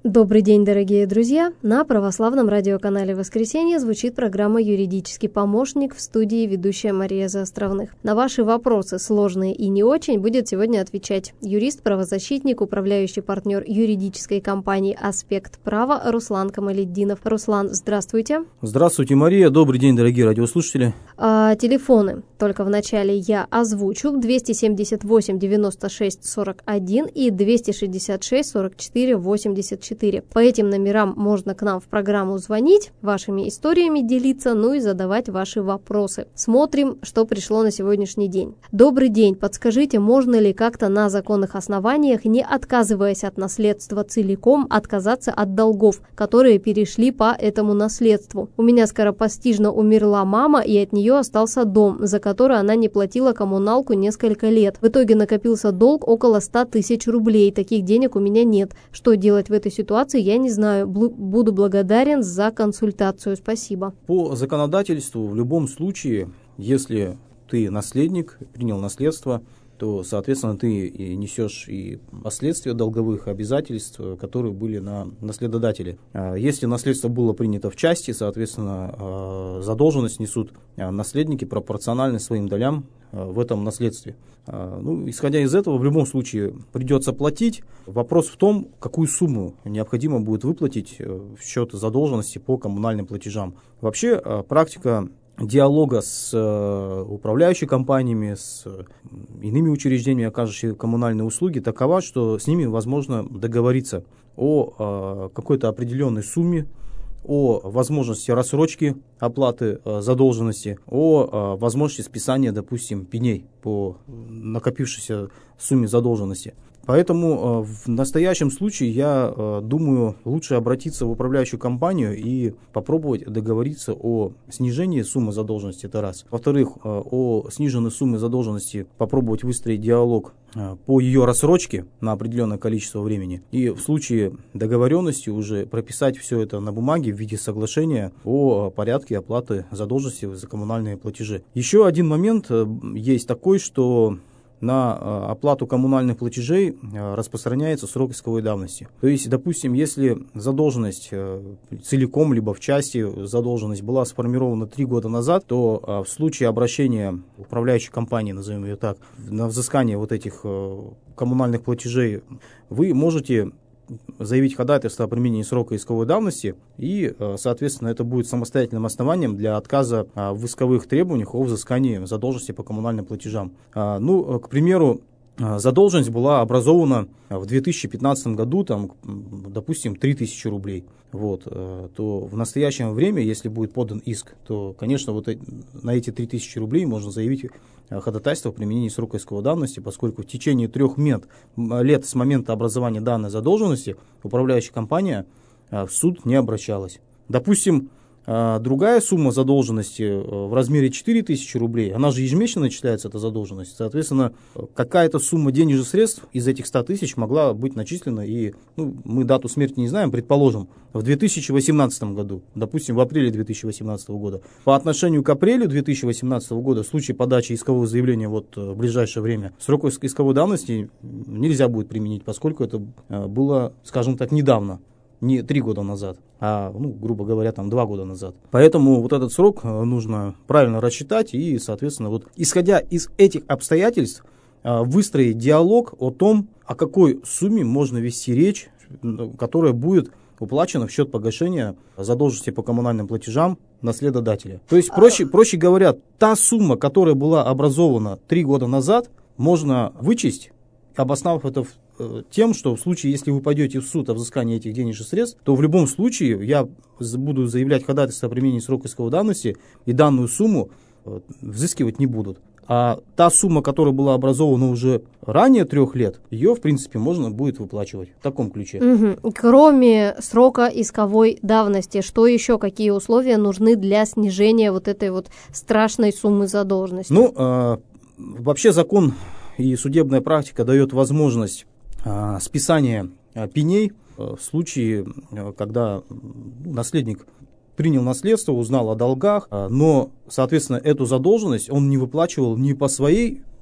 Добрый день, дорогие друзья! На православном радиоканале «Воскресенье» звучит программа «Юридический помощник», в студии ведущая Мария Заостровных. На ваши вопросы, сложные и не очень, будет сегодня отвечать юрист-правозащитник, управляющий партнер юридической компании «Аспект права» Руслан Камалетдинов. Руслан, здравствуйте. Здравствуйте, Мария. Добрый день, дорогие радиослушатели. Телефоны только в начале я озвучу: 278 96 41 и 266 44 84. По этим номерам можно к нам в программу звонить, вашими историями делиться, ну и задавать ваши вопросы. Смотрим, что пришло на сегодняшний день. Добрый день, подскажите, можно ли как-то на законных основаниях, не отказываясь от наследства целиком, отказаться от долгов, которые перешли по этому наследству? У меня скоропостижно умерла мама, и от нее остался дом, за который она не платила коммуналку несколько лет. В итоге накопился долг около 100 тысяч рублей. Таких денег у меня нет. Что делать в этой ситуации, я не знаю. Буду благодарен за консультацию. Спасибо. По законодательству в любом случае, если ты наследник, принял наследство, то, соответственно, ты и несешь и последствия долговых обязательств, которые были на наследодателе. Если наследство было принято в части, соответственно, задолженность несут наследники пропорционально своим долям в этом наследстве. Исходя из этого, в любом случае придется платить. Вопрос в том, какую сумму необходимо будет выплатить в счет задолженности по коммунальным платежам. Вообще, практика диалога с управляющими компаниями, с иными учреждениями, оказывающими коммунальные услуги, такова, что с ними возможно договориться о какой-то определенной сумме, о возможности рассрочки оплаты задолженности, о возможности списания, допустим, пеней по накопившейся сумме задолженности. Поэтому в настоящем случае, я думаю, лучше обратиться в управляющую компанию и попробовать договориться о снижении суммы задолженности, это раз. Во-вторых, о сниженной сумме задолженности попробовать выстроить диалог по ее рассрочке на определенное количество времени. И в случае договоренности уже прописать все это на бумаге в виде соглашения о порядке оплаты задолженности за коммунальные платежи. Еще один момент есть такой, что на оплату коммунальных платежей распространяется срок исковой давности. То есть, допустим, если задолженность целиком, либо в части задолженность была сформирована 3 года назад, то в случае обращения управляющей компании, назовем ее так, на взыскание вот этих коммунальных платежей, вы можете заявить ходатайство о применении срока исковой давности, и, соответственно, это будет самостоятельным основанием для отказа в исковых требованиях о взыскании задолженности по коммунальным платежам. К примеру, задолженность была образована в 2015 году, допустим, 3000 рублей. То в настоящее время, если будет подан иск, то, конечно, на эти 3000 рублей можно заявить ходатайство о применении срока исковой давности, поскольку в течение 3 лет с момента образования данной задолженности управляющая компания в суд не обращалась. Допустим, другая сумма задолженности в размере 4000 рублей, она же ежемесячно начисляется, эта задолженность. Соответственно, какая-то сумма денежных средств из этих 100 тысяч могла быть начислена, и мы дату смерти не знаем, предположим, в 2018 году, допустим, в апреле 2018 года. По отношению к апрелю 2018 года, в случае подачи искового заявления в ближайшее время, срок исковой давности нельзя будет применить, поскольку это было, скажем так, недавно. Не 3 года назад, а, грубо говоря, 2 года назад. Поэтому этот срок нужно правильно рассчитать и, соответственно, исходя из этих обстоятельств, выстроить диалог о том, о какой сумме можно вести речь, которая будет уплачена в счет погашения задолженности по коммунальным платежам наследодателя. То есть, проще говоря, та сумма, которая была образована 3 года назад, можно вычесть, обосновав это тем, что в случае, если вы пойдете в суд о взыскании этих денежных средств, то в любом случае я буду заявлять ходатайство о применении срока исковой давности, и данную сумму взыскивать не будут. А та сумма, которая была образована уже ранее 3 лет, ее, в принципе, можно будет выплачивать в таком ключе. Угу. Кроме срока исковой давности, что еще, какие условия нужны для снижения этой страшной суммы задолженности? Вообще закон и судебная практика дает возможность списания пеней в случае, когда наследник принял наследство, узнал о долгах, но, соответственно, эту задолженность он не выплачивал не по своей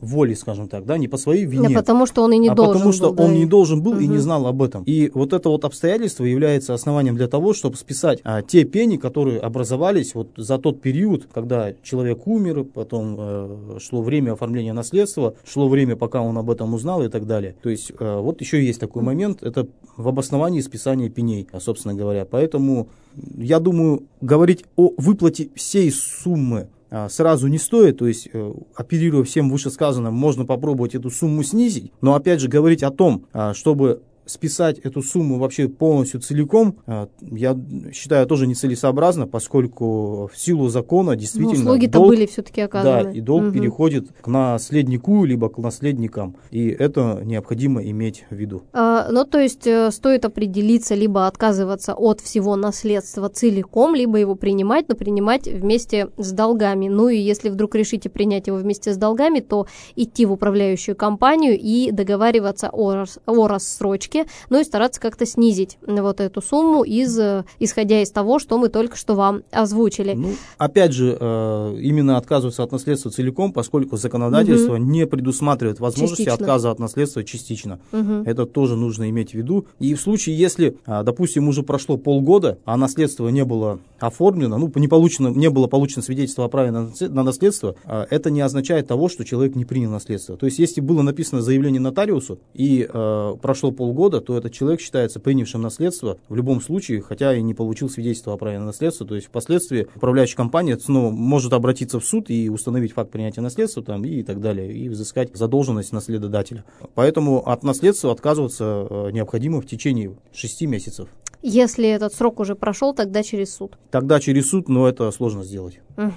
воле, скажем так, да, не по своей вине. Да, потому что он и не должен был. Потому что да, он не должен был и не знал об этом. И вот это вот обстоятельство является основанием для того, чтобы списать те пени, которые образовались вот за тот период, когда человек умер, потом шло время оформления наследства, шло время, пока он об этом узнал и так далее. То есть вот еще есть такой момент, это в обосновании списания пеней, собственно говоря. Поэтому я думаю, говорить о выплате всей суммы сразу не стоит, то есть, оперируя всем вышесказанным, можно попробовать эту сумму снизить, но опять же говорить о том, чтобы списать эту сумму вообще полностью целиком, я считаю, тоже нецелесообразно, поскольку в силу закона действительно услуги-то были все-таки оказаны. Да, и долг переходит к наследнику, либо к наследникам, и это необходимо иметь в виду. Ну, то есть стоит определиться, либо отказываться от всего наследства целиком, либо его принимать, но принимать вместе с долгами. Ну и если вдруг решите принять его вместе с долгами, то идти в управляющую компанию и договариваться о рассрочке, ну и стараться как-то снизить вот эту сумму, исходя из того, что мы только что вам озвучили. Ну, опять же, именно отказываться от наследства целиком, поскольку законодательство не предусматривает возможности отказа от наследства частично. Это тоже нужно иметь в виду. И в случае, если, допустим, уже прошло полгода, а наследство не было оформлено, не было получено свидетельство о праве на наследство, это не означает того, что человек не принял наследство. То есть, если было написано заявление нотариусу и прошло полгода, то этот человек считается принявшим наследство в любом случае, хотя и не получил свидетельство о праве на наследство. То есть впоследствии управляющая компания снова может обратиться в суд и установить факт принятия наследства там, и так далее, и взыскать задолженность наследодателя. Поэтому от наследства отказываться необходимо в течение 6 месяцев. Если этот срок уже прошел, тогда через суд. Тогда через суд, но это сложно сделать.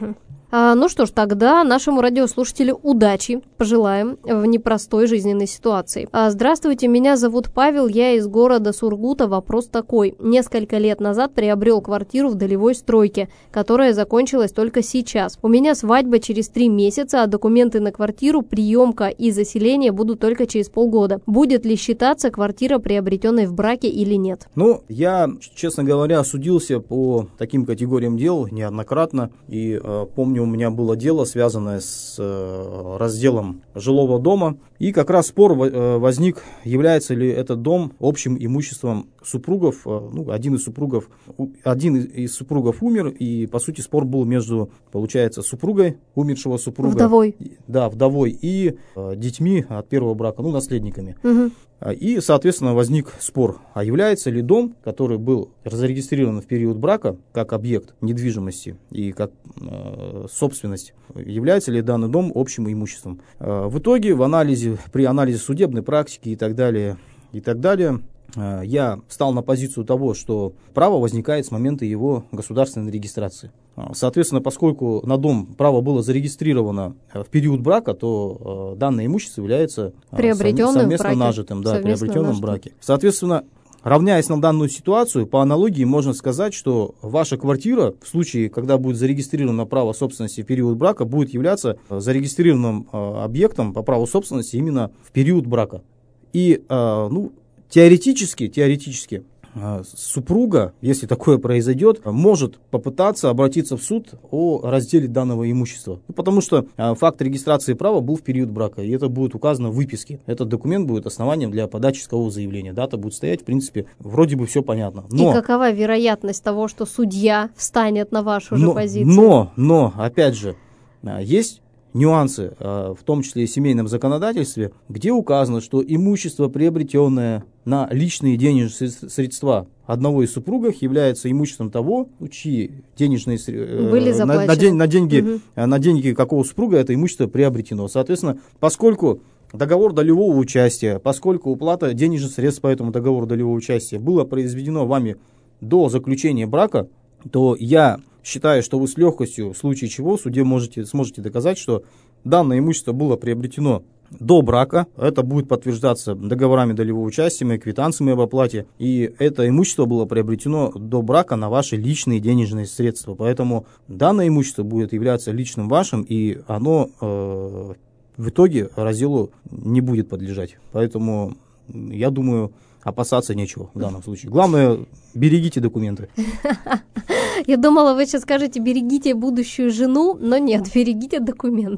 Ну что ж, тогда нашему радиослушателю удачи пожелаем в непростой жизненной ситуации. Здравствуйте, меня зовут Павел, я из города Сургута. Вопрос такой. Несколько лет назад приобрел квартиру в долевой стройке, которая закончилась только сейчас. У меня свадьба через 3 месяца, а документы на квартиру, приемка и заселение будут только через полгода. Будет ли считаться квартира, приобретенной в браке, или нет? Ну, я, честно говоря, судился по таким категориям дел неоднократно, и помню, у меня было дело, связанное с разделом жилого дома, и как раз спор возник, является ли этот дом общим имуществом супругов. Один из супругов умер, и, по сути, спор был между, получается, супругой умершего супруга. Вдовой. Да, вдовой, и детьми от первого брака, наследниками. И, соответственно, возник спор, а является ли дом, который был зарегистрирован в период брака как объект недвижимости и как собственность, является ли данный дом общим имуществом. В итоге, при анализе судебной практики и так далее, я встал на позицию того, что право возникает с момента его государственной регистрации. Соответственно, поскольку на дом право было зарегистрировано в период брака, то данное имущество является совместно нажитым, приобретенным в браке. Соответственно, равняясь на данную ситуацию, по аналогии можно сказать, что ваша квартира в случае, когда будет зарегистрировано право собственности в период брака, будет являться зарегистрированным объектом по праву собственности именно в период брака. И теоретически супруга, если такое произойдет, может попытаться обратиться в суд о разделе данного имущества. Потому что факт регистрации права был в период брака, и это будет указано в выписке. Этот документ будет основанием для подачи искового заявления. Дата будет стоять, в принципе, вроде бы все понятно. И какова вероятность того, что судья встанет на вашу же позицию? Но, опять же, есть нюансы, в том числе и в семейном законодательстве, где указано, что имущество, приобретенное на личные денежные средства одного из супругов, является имуществом того, чьи денежные были заплачены. На деньги какого супруга это имущество приобретено. Соответственно, поскольку договор долевого участия, поскольку уплата денежных средств по этому договору долевого участия было произведено вами до заключения брака, то я считаю, что вы с легкостью, в случае чего, в суде сможете доказать, что данное имущество было приобретено до брака. Это будет подтверждаться договорами долевого участия и квитанциями об оплате. И это имущество было приобретено до брака на ваши личные денежные средства. Поэтому данное имущество будет являться личным вашим, и оно в итоге разделу не будет подлежать. Поэтому, я думаю, опасаться нечего в данном случае. Главное, берегите документы. Я думала, вы сейчас скажете, берегите будущую жену, но нет, берегите документы.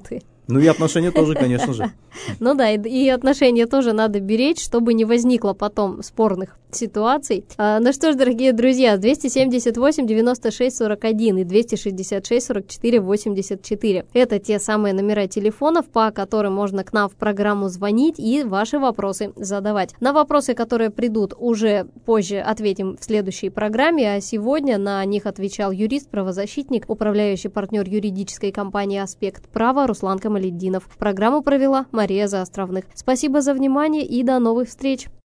Ну и отношения тоже, конечно же. Ну да, и отношения тоже надо беречь, чтобы не возникло потом спорных ситуаций. Ну что ж, дорогие друзья, 278 96 41 и 266 44 84. Это те самые номера телефонов, по которым можно к нам в программу звонить и ваши вопросы задавать. На вопросы, которые придут, уже позже ответим в следующей программе, а сегодня на них отвечал юрист, правозащитник, управляющий партнер юридической компании «Аспект права» Руслан Камалетдинов. Программу провела Мария Заостровных. Спасибо за внимание и до новых встреч!